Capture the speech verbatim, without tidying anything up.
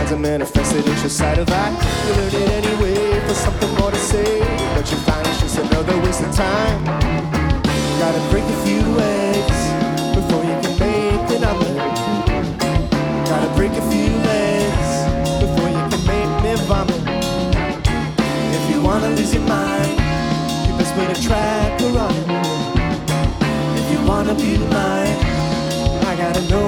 hasn't manifested into your side of that. You learn it anyway for something more to say, but you find it's just another waste of time. Gotta break a few eggs before you can make another. Gotta break a few eggs before you can make me vomit. If you wanna lose your mind, you best put a tracker on it. If you wanna be mine, I gotta know